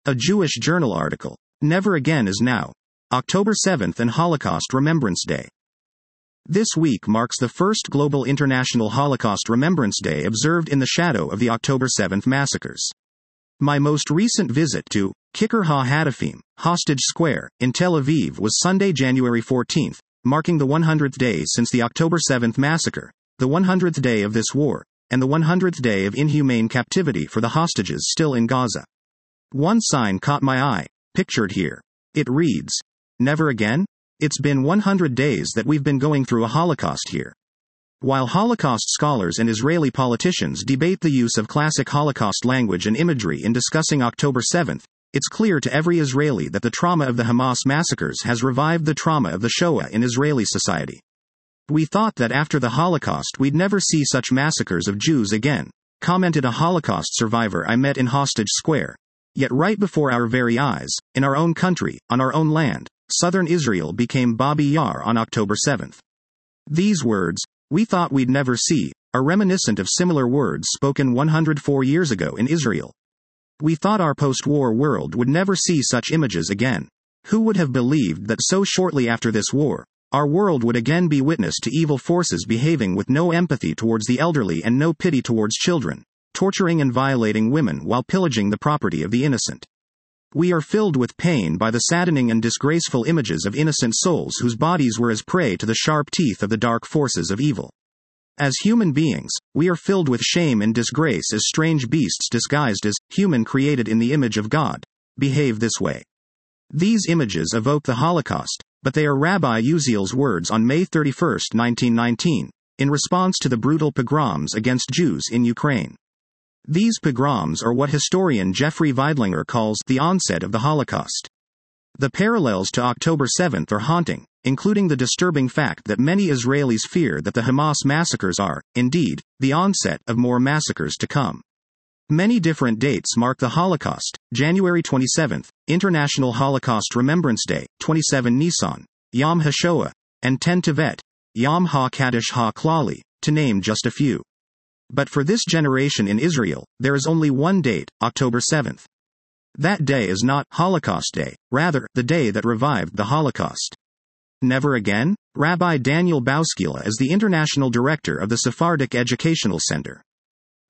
A Jewish Journal article. Never Again is Now. October 7th and Holocaust Remembrance Day. This week marks the first global International Holocaust Remembrance Day observed in the shadow of the October 7th massacres. My most recent visit to Kicker HaHataphim, Hostage Square, in Tel Aviv was Sunday, January 14th, marking the 100th day since the October 7th massacre, the 100th day of this war, and the 100th day of inhumane captivity for the hostages still in Gaza. One sign caught my eye, pictured here. It reads, "Never again? It's been 100 days that we've been going through a Holocaust here." While Holocaust scholars and Israeli politicians debate the use of classic Holocaust language and imagery in discussing October 7th, it's clear to every Israeli that the trauma of the Hamas massacres has revived the trauma of the Shoah in Israeli society. "We thought that after the Holocaust we'd never see such massacres of Jews again," commented a Holocaust survivor I met in Hostage Square. Yet right before our very eyes, in our own country, on our own land, southern Israel became Babi Yar on October 7th. These words, "we thought we'd never see," are reminiscent of similar words spoken 104 years ago in Israel. We thought our post-war world would never see such images again. Who would have believed that so shortly after this war, our world would again be witness to evil forces behaving with no empathy towards the elderly and no pity towards children, torturing and violating women while pillaging the property of the innocent. We are filled with pain by the saddening and disgraceful images of innocent souls whose bodies were as prey to the sharp teeth of the dark forces of evil. As human beings, we are filled with shame and disgrace as strange beasts disguised as human created in the image of God behave this way. These images evoke the Holocaust, but they are Rabbi Uziel's words on May 31, 1919, in response to the brutal pogroms against Jews in Ukraine. These pogroms are what historian Jeffrey Veidlinger calls the onset of the Holocaust. The parallels to October 7th are haunting, including the disturbing fact that many Israelis fear that the Hamas massacres are, indeed, the onset of more massacres to come. Many different dates mark the Holocaust: January 27th, International Holocaust Remembrance Day, 27 Nisan, Yom HaShoah, and 10 Tevet, Yom HaKadosh HaKlali, to name just a few. But for this generation in Israel, there is only one date, October 7th. That day is not Holocaust Day, rather, the day that revived the Holocaust. Never again? Rabbi Daniel Bauskila is the international director of the Sephardic Educational Center.